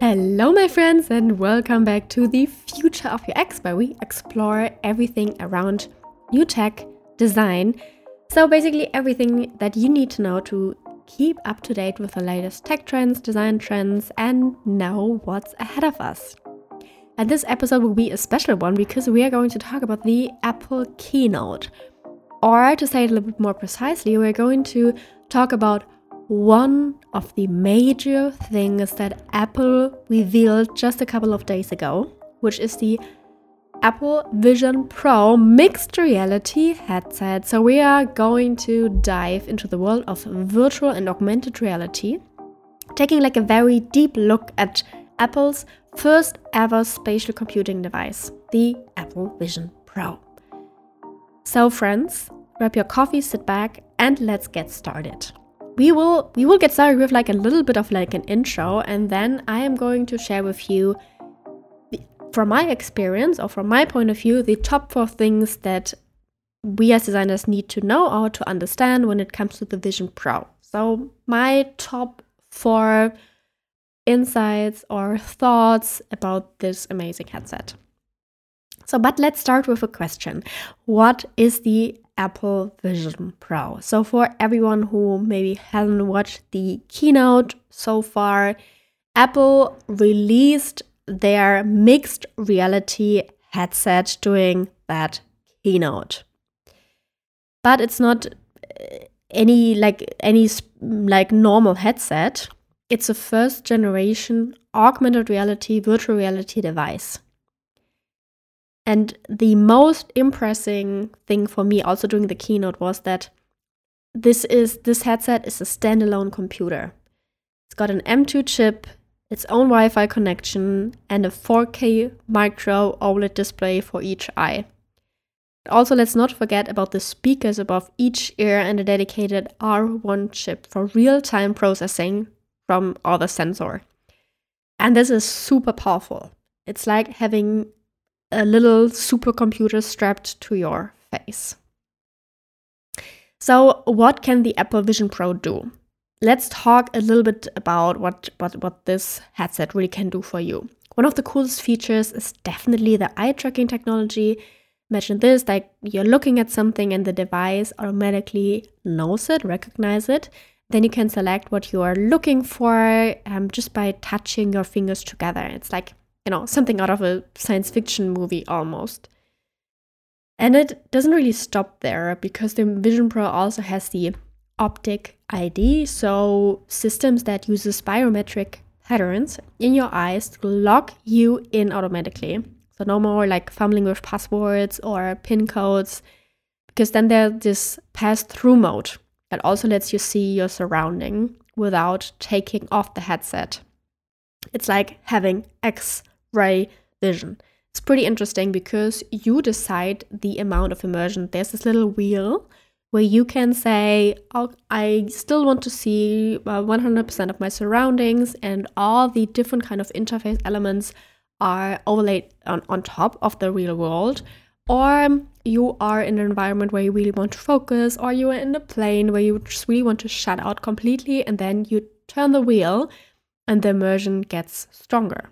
Hello, my friends, and welcome back to the Future of UX, where we explore everything around new tech, design. So basically everything that you need to know to keep up to date with the latest tech trends, design trends, and know what's ahead of us. And this episode will be a special one because we are going to talk about the Apple keynote. Or to say it a little bit more precisely, we're going to talk about one of the major things that Apple revealed just a couple of days ago, which is the Apple Vision Pro mixed reality headset. So we are going to dive into the world of virtual and augmented reality, taking like a very deep look at Apple's first ever spatial computing device, the Apple Vision Pro. So friends, grab your coffee, sit back, and let's get started. We will get started with like a little bit of like an intro, and then I am going to share with you, from my experience or from my point of view, the top 4 things that we as designers need to know or to understand when it comes to the Vision Pro. So my top 4 insights or thoughts about this amazing headset. But let's start with a question. What is the Apple Vision Pro? So for everyone who maybe hasn't watched the keynote so far, Apple released their mixed reality headset during that keynote. But it's not any normal headset. It's a first generation augmented reality, virtual reality device. And the most impressive thing for me also during the keynote was that this headset is a standalone computer. It's got an M2 chip, its own Wi-Fi connection, and a 4K micro OLED display for each eye. Also, let's not forget about the speakers above each ear and a dedicated R1 chip for real-time processing from all the sensor. And this is super powerful. It's like having a little supercomputer strapped to your face. So what can the Apple Vision Pro do? Let's talk a little bit about what this headset really can do for you. One of the coolest features is definitely the eye tracking technology. Imagine this, like you're looking at something and the device automatically knows it, recognizes it. Then you can select what you are looking for just by touching your fingers together. It's like, something out of a science fiction movie almost. And it doesn't really stop there because the Vision Pro also has the Optic ID, so systems that uses biometric patterns in your eyes to lock you in automatically. So no more like fumbling with passwords or PIN codes, because then there's this pass-through mode that also lets you see your surrounding without taking off the headset. It's like having X-ray vision. It's pretty interesting because you decide the amount of immersion. There's this little wheel where you can say, oh, I still want to see 100% of my surroundings, and all the different kind of interface elements are overlaid on top of the real world. Or you are in an environment where you really want to focus, or you are in a plane where you just really want to shut out completely, and then you turn the wheel and the immersion gets stronger.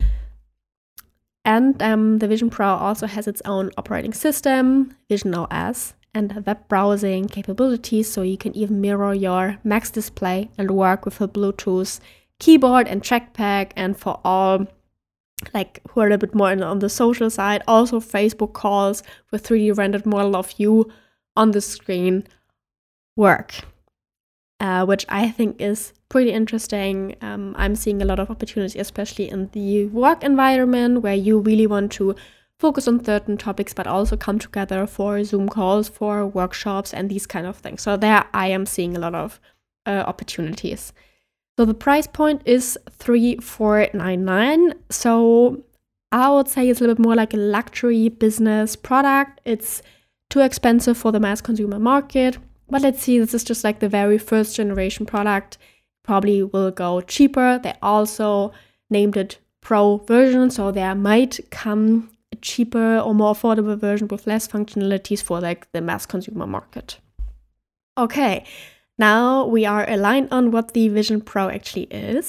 And the Vision Pro also has its own operating system, Vision OS, and web browsing capabilities, so you can even mirror your Max display and work with a Bluetooth keyboard and trackpad. And for all who are a little bit more on the social side, also Facebook calls with 3D rendered model of you on the screen work, which I think is pretty interesting. I'm seeing a lot of opportunity, especially in the work environment where you really want to focus on certain topics, but also come together for Zoom calls, for workshops, and these kind of things. So there I am seeing a lot of opportunities. So the price point is $3,499. So I would say it's a little bit more like a luxury business product. It's too expensive for the mass consumer market. But let's see, this is just like the very first generation product. Probably will go cheaper. They also named it Pro version, so there might come a cheaper or more affordable version with less functionalities for like the mass consumer market. Okay, now we are aligned on what the Vision Pro actually is.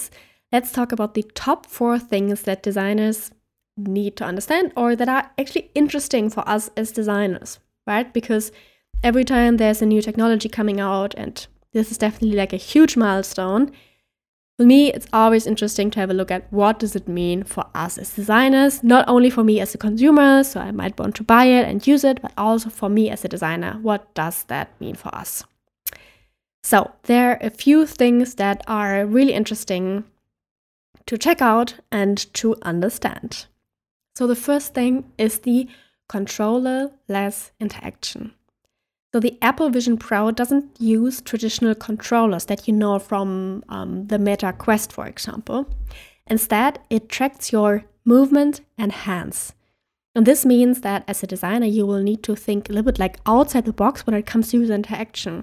let's talk about the top 4 things that designers need to understand, or that are actually interesting for us as designers, right? Because every time there's a new technology coming out, and this is definitely like a huge milestone, for me, it's always interesting to have a look at what does it mean for us as designers, not only for me as a consumer, so I might want to buy it and use it, but also for me as a designer. What does that mean for us? So there are a few things that are really interesting to check out and to understand. So the first thing is the controller-less interaction. So the Apple Vision Pro doesn't use traditional controllers that you know from the Meta Quest, for example. Instead, it tracks your movement and hands. And this means that as a designer, you will need to think a little bit like outside the box when it comes to user interaction.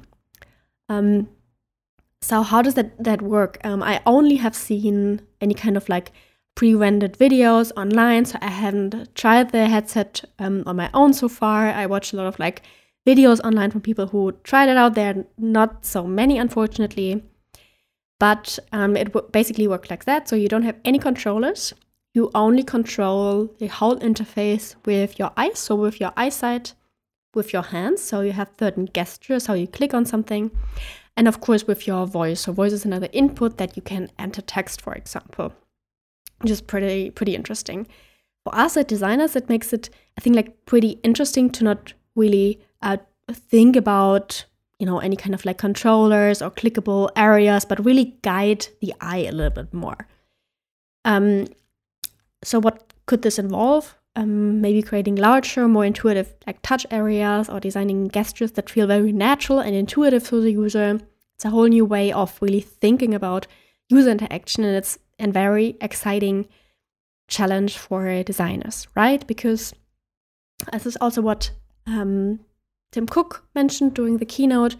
So how does that work? I only have seen any kind of like pre-rendered videos online, so I haven't tried the headset on my own so far. I watched a lot of like videos online from people who tried it out. There are not so many, unfortunately, but it basically works like that. So you don't have any controllers. You only control the whole interface with your eyes, so with your eyesight, with your hands. So you have certain gestures, how you click on something, and of course with your voice. So voice is another input that you can enter text, for example, which is pretty interesting. For us as designers, it makes it, I think, like pretty interesting to not really think about, any kind of like controllers or clickable areas, but really guide the eye a little bit more. So what could this involve? Maybe creating larger, more intuitive like touch areas, or designing gestures that feel very natural and intuitive to the user. It's a whole new way of really thinking about user interaction, and it's a very exciting challenge for designers, right? Because this is also what Tim Cook mentioned during the keynote.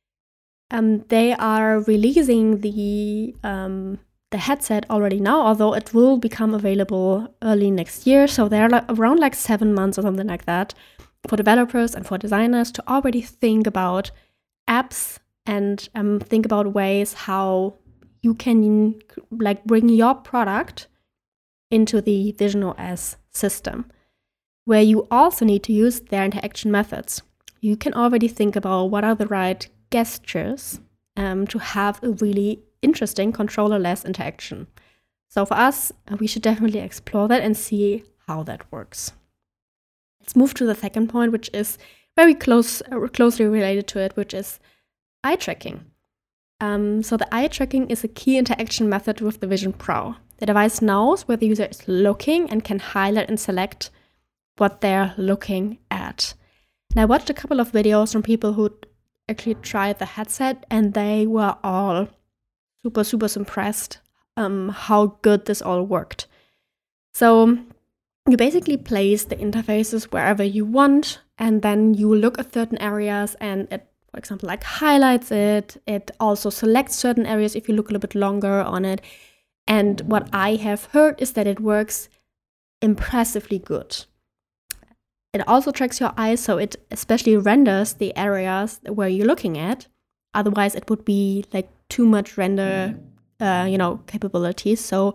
They are releasing the headset already now, although it will become available early next year. So they're around like 7 months or something like that for developers and for designers to already think about apps and think about ways how you can like bring your product into the Vision OS system, where you also need to use their interaction methods. You can already think about what are the right gestures to have a really interesting controller-less interaction. So for us, we should definitely explore that and see how that works. Let's move to the second point, which is very closely related to it, which is eye tracking. So the eye tracking is a key interaction method with the Vision Pro. The device knows where the user is looking and can highlight and select what they're looking at. And I watched a couple of videos from people who actually tried the headset, and they were all super impressed how good this all worked. So you basically place the interfaces wherever you want, and then you look at certain areas, and it, for example, like highlights it. It also selects certain areas if you look a little bit longer on it. And what I have heard is that it works impressively good. It also tracks your eyes, so it especially renders the areas where you're looking at. Otherwise, it would be like too much render, capabilities. So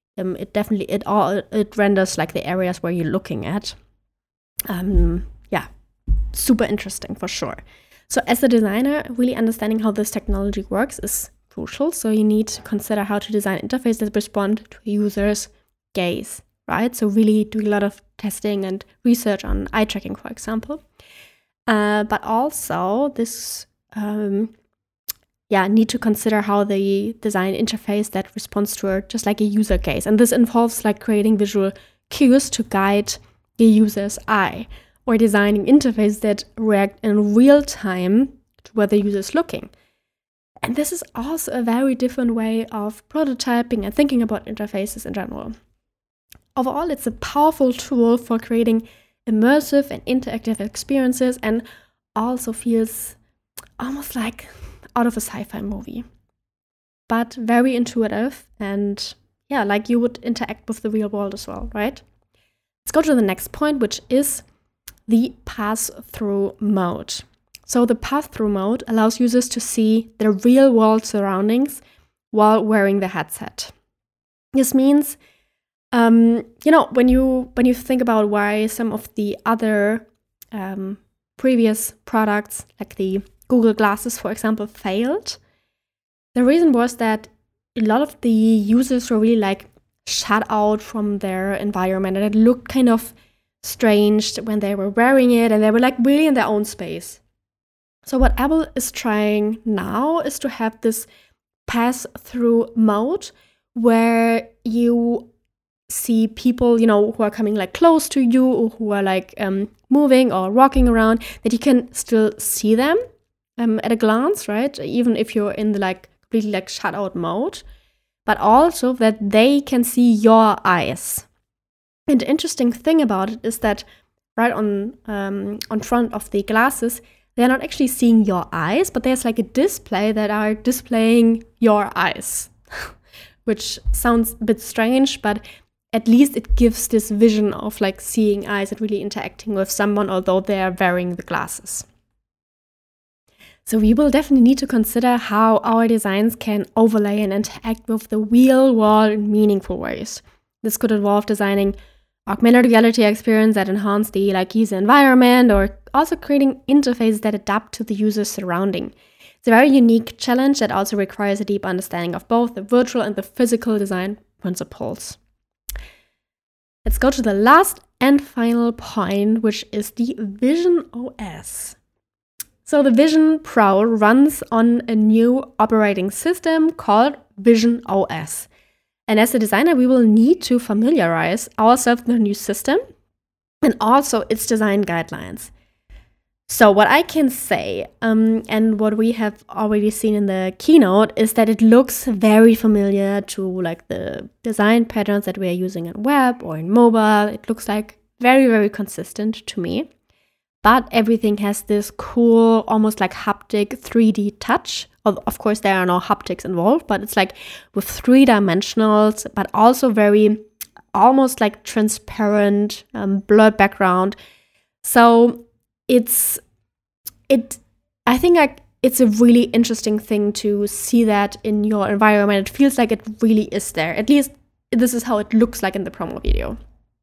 it renders like the areas where you're looking at. Super interesting for sure. So as a designer, really understanding how this technology works is crucial. So you need to consider how to design interfaces that respond to a user's gaze, right? So really doing a lot of testing and research on eye tracking, for example. But also this, need to consider how the design interface that responds to just like a user gaze. And this involves like creating visual cues to guide the user's eye, or designing interfaces that react in real time to where the user is looking. And this is also a very different way of prototyping and thinking about interfaces in general. Overall, it's a powerful tool for creating immersive and interactive experiences, and also feels almost like out of a sci-fi movie, but very intuitive, and like you would interact with the real world as well, right? Let's go to the next point, which is the pass-through mode. So the pass-through mode allows users to see their real-world surroundings while wearing the headset. This means, when you think about why some of the other previous products, like the Google Glasses, for example, failed, the reason was that a lot of the users were really like shut out from their environment, and it looked kind of strange when they were wearing it, and they were like really in their own space. So what Apple is trying now is to have this pass-through mode where you see people, who are coming like close to you, or who are like moving or walking around, that you can still see them at a glance, right? Even if you're in the like completely like shut out mode, but also that they can see your eyes. And the interesting thing about it is that right on front of the glasses, they're not actually seeing your eyes, but there's like a display that are displaying your eyes, which sounds a bit strange, but at least it gives this vision of like seeing eyes and really interacting with someone, although they are wearing the glasses. So we will definitely need to consider how our designs can overlay and interact with the real world in meaningful ways. This could involve designing augmented reality experience that enhance the like user environment, or also creating interfaces that adapt to the user's surrounding. It's a very unique challenge that also requires a deep understanding of both the virtual and the physical design principles. Let's go to the last and final point, which is the Vision OS. So the Vision Pro runs on a new operating system called Vision OS. And as a designer, we will need to familiarize ourselves with the new system and also its design guidelines. So what I can say, and what we have already seen in the keynote, is that it looks very familiar to like the design patterns that we are using in web or in mobile. It looks like very, very consistent to me. But everything has this cool, almost like haptic 3D touch. Of course, there are no haptics involved, but it's like with 3-dimensionals, but also very almost like transparent, blurred background. So I think like it's a really interesting thing to see that in your environment. It feels like it really is there. At least this is how it looks like in the promo video.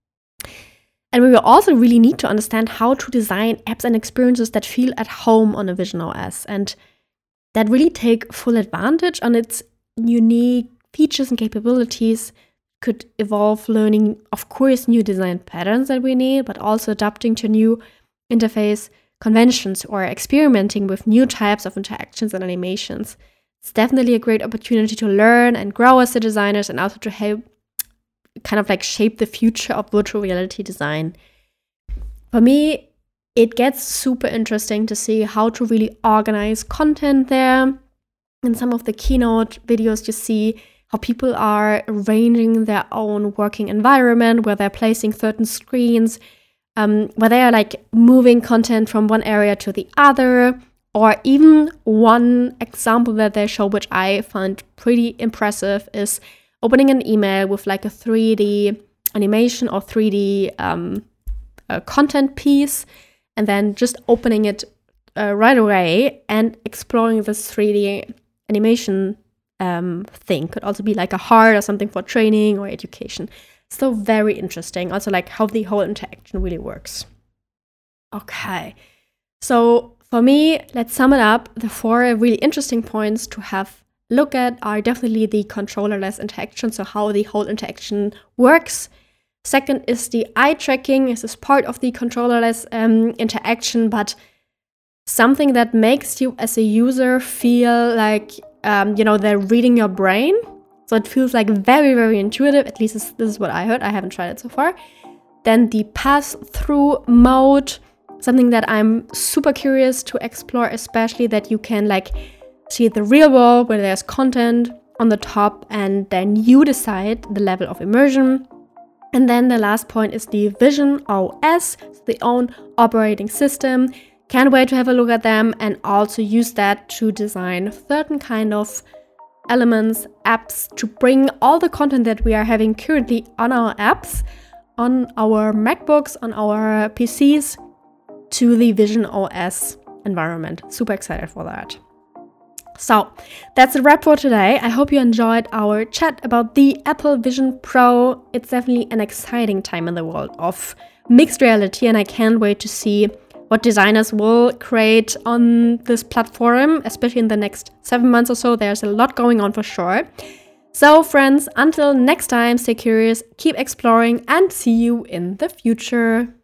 And we will also really need to understand how to design apps and experiences that feel at home on a Vision OS, and that really take full advantage on its unique features and capabilities. Could involve learning, of course, new design patterns that we need, but also adapting to new interface conventions or experimenting with new types of interactions and animations. It's definitely a great opportunity to learn and grow as a designers, and also to help kind of like shape the future of virtual reality design. For me, it gets super interesting to see how to really organize content there. In some of the keynote videos, you see how people are arranging their own working environment, where they're placing certain screens, where they are like moving content from one area to the other. Or even one example that they show, which I find pretty impressive, is opening an email with like a 3D animation or 3D content piece, and then just opening it right away and exploring this 3D animation thing. Could also be like a heart or something for training or education. So very interesting. Also like how the whole interaction really works. Okay, so for me, let's sum it up. The 4 really interesting points to have look at are definitely the controllerless interaction, so how the whole interaction works. Second is the eye tracking. This is part of the controllerless interaction, but something that makes you as a user feel like they're reading your brain. So it feels like very, very intuitive. At least this is what I heard. I haven't tried it so far. Then the pass-through mode, something that I'm super curious to explore, especially that you can like see the real world where there's content on the top, and then you decide the level of immersion. And then the last point is the Vision OS, so the own operating system. Can't wait to have a look at them and also use that to design certain kind of elements, apps, to bring all the content that we are having currently on our apps, on our MacBooks, on our PCs, to the Vision OS environment. Super excited for that. So that's a wrap for today. I hope you enjoyed our chat about the Apple Vision Pro. It's definitely an exciting time in the world of mixed reality, and I can't wait to see what designers will create on this platform, especially in the next 7 months or so. There's a lot going on for sure. So friends, until next time, stay curious, keep exploring, and see you in the future.